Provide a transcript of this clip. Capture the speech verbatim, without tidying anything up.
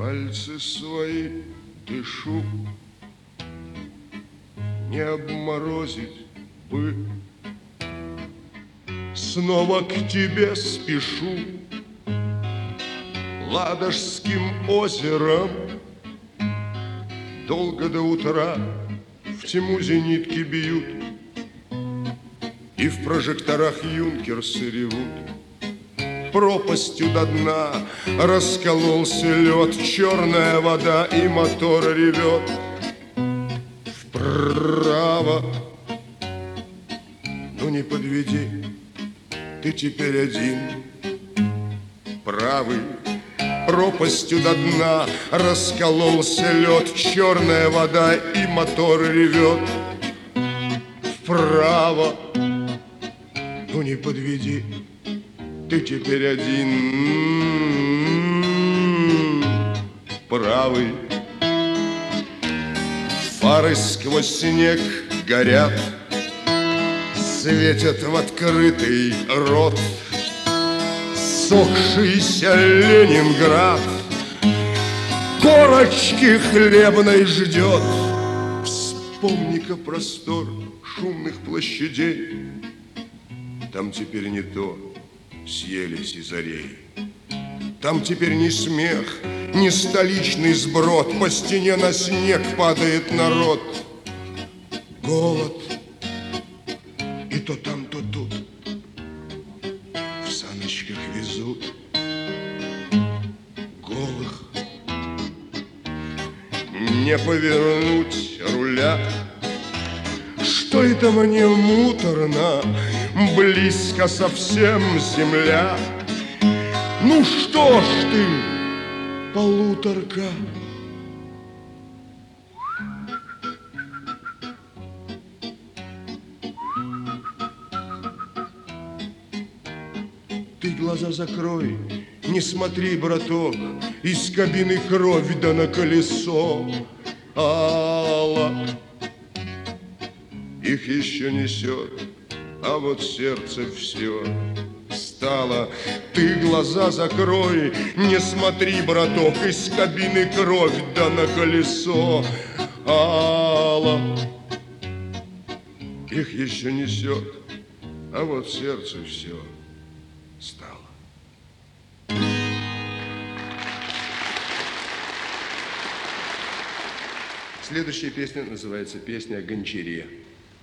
Пальцы свои дышу, не обморозить бы. Снова к тебе спешу, Ладожским озером. Долго до утра в тьму зенитки бьют, и в прожекторах юнкерсы ревут. Пропастью до дна раскололся лед, черная вода и мотор ревет. Вправо, ну не подведи, ты теперь один. Правый, пропастью до дна раскололся лед, черная вода и мотор ревет. Вправо, ну не подведи, ты теперь один. Правый, фары сквозь снег горят, светят в открытый рот. Сохшийся Ленинград корочки хлебной ждет. Вспомни-ка простор шумных площадей, там теперь не то, съелись из зарей. Там теперь ни смех, ни столичный сброд, по стене на снег падает народ. Голод, и то там, то тут в саночках везут голых. Не повернуть руля, что это мне муторно, близко совсем земля. Ну что ж ты, полуторка? Ты глаза закрой, не смотри, браток, из кабины кровь да на колесо. Алла их еще несет, а вот сердце все стало. Ты глаза закрой, не смотри, браток, из кабины кровь да на колесо. Алла их еще несет, а вот сердце все стало. Следующая песня называется «Песня о гончаре».